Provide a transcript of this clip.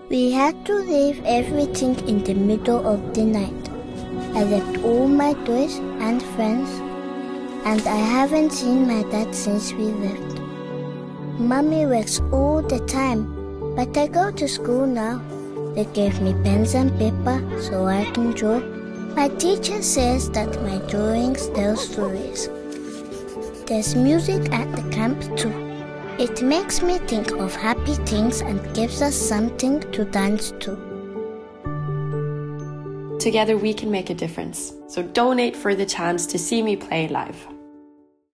We had to leave everything in the middle of the night. I left all my toys and friends, and I haven't seen my dad since we left. Mommy works all the time, but I go to school now. They gave me pens and paper so I can draw. My teacher says that my drawings tell stories. There's music at the camp too. It makes me think of happy things and gives us something to dance to. Together we can make a difference. So donate for the chance to see me play live.